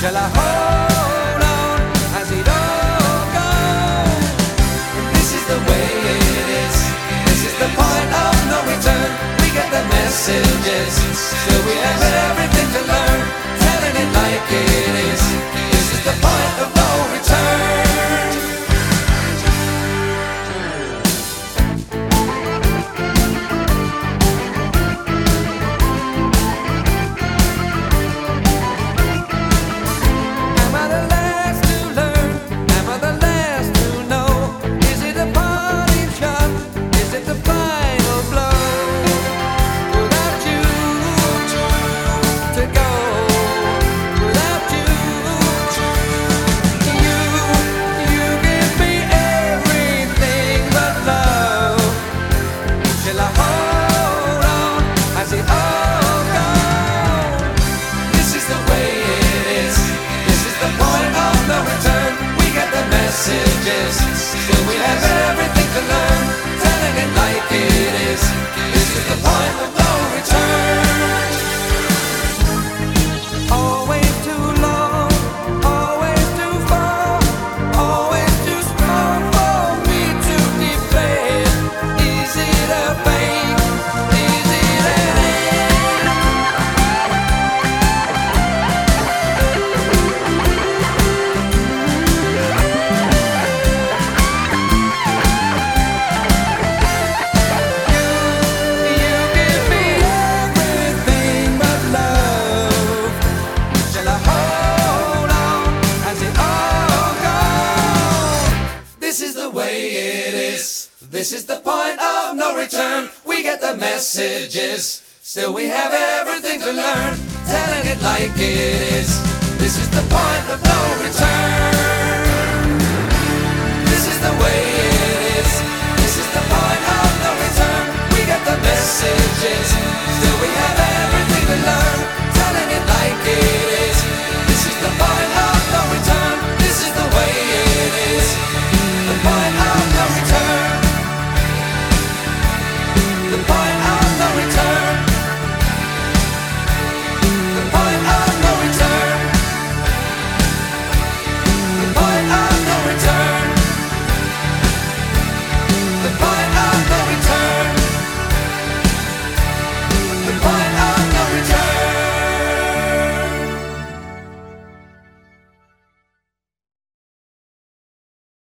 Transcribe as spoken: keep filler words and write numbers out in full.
Shall I hold on as it all goes? This is the way it is. This is the point of no return. We get the messages, still we have everything to learn. Telling it like it is. This is the point of no return. Still we have everything to learn. Telling it like it is. This is the point of no return. Always too long, always too far, always too strong for me to defend. Is it a fake? Is it an end? This is the point of no return. We get the messages, still we have everything to learn. Telling it like it is. This is the point of no return. This is the way it is. This is the point of no return. We get the messages.